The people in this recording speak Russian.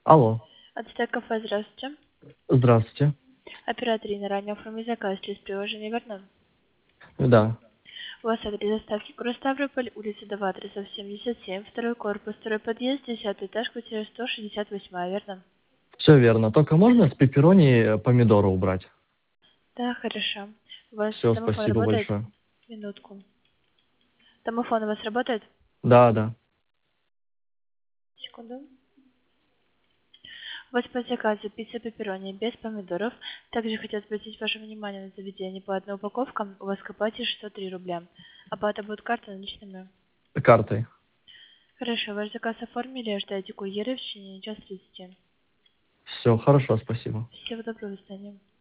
Алло, Ацтек кафе, здравствуйте. здравствуйте. Оператор Инна, ранее оформить заказ через приложение верно? Да, У вас адрес доставки город Ставрополь, улица Дова, адресов 77, второй корпус, второй подъезд, 10-й этаж, квартира 168, верно? все верно. Только можно с пепперони помидоры убрать? Да, хорошо. У вас Все, домофон спасибо работает? большое. Минутку. Домофон у вас работает? Да, да. Секунду. У вас по заказу пицца пепперони без помидоров. Также хотел обратить ваше внимание на заведение по одной упаковкам. У вас к оплате 603 рубля. Оплата будет картой наличными. Картой. Хорошо, ваш заказ оформили, ожидайте курьера в течение часа 30. Все, хорошо, спасибо. Всего доброго, до свидания.